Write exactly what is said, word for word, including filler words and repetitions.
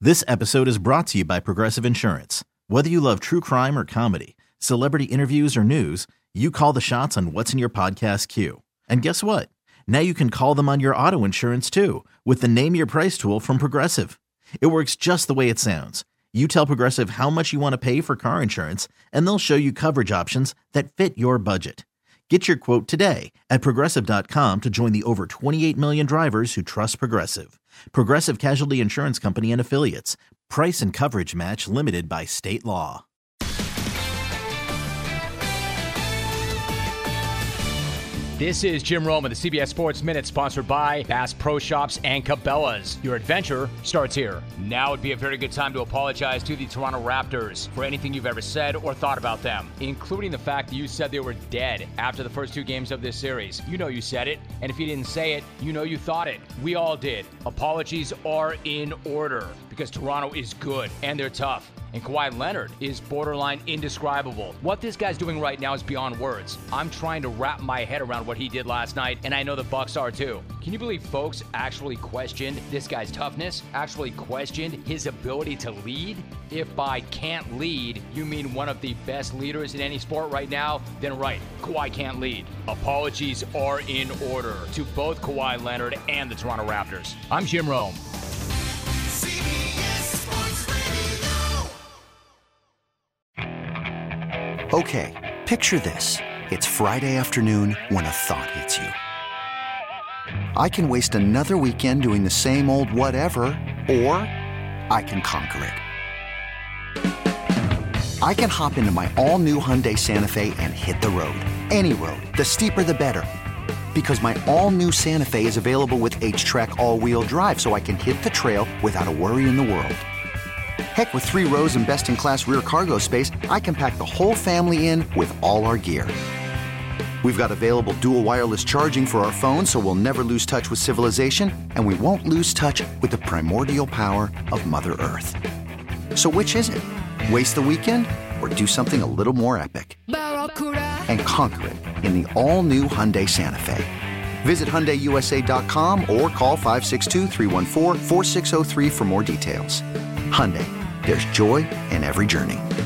This episode is brought to you by Progressive Insurance. Whether you love true crime or comedy, celebrity interviews or news, you call the shots on what's in your podcast queue. And guess what? Now you can call them on your auto insurance too with the Name Your Price tool from Progressive. It works just the way it sounds. You tell Progressive how much you want to pay for car insurance, and they'll show you coverage options that fit your budget. Get your quote today at Progressive dot com to join the over twenty-eight million drivers who trust Progressive. Progressive Casualty Insurance Company and Affiliates. Price and coverage match limited by state law. This is Jim Rome of the C B S Sports Minute, sponsored by Bass Pro Shops and Cabela's. Your adventure starts here. Now would be a very good time to apologize to the Toronto Raptors for anything you've ever said or thought about them, including the fact that you said they were dead after the first two games of this series. You know you said it, and if you didn't say it, you know you thought it. We all did. Apologies are in order because Toronto is good and they're tough. And Kawhi Leonard is borderline indescribable. What this guy's doing right now is beyond words. I'm trying to wrap my head around what he did last night, and I know the Bucks are too. Can you believe folks actually questioned this guy's toughness? Actually questioned his ability to lead? If by can't lead, you mean one of the best leaders in any sport right now, then right, Kawhi can't lead. Apologies are in order to both Kawhi Leonard and the Toronto Raptors. I'm Jim Rome. Okay, picture this. It's Friday afternoon when a thought hits you. I can waste another weekend doing the same old whatever, or I can conquer it. I can hop into my all-new Hyundai Santa Fe and hit the road. Any road. The steeper the better. Because my all-new Santa Fe is available with H-Track all-wheel drive, so I can hit the trail without a worry in the world. Heck, with three rows and best-in-class rear cargo space, I can pack the whole family in with all our gear. We've got available dual wireless charging for our phones, so we'll never lose touch with civilization, and we won't lose touch with the primordial power of Mother Earth. So which is it? Waste the weekend or do something a little more epic? And conquer it in the all-new Hyundai Santa Fe. Visit Hyundai U S A dot com or call five six two, three one four, four six zero three for more details. Hyundai, there's joy in every journey.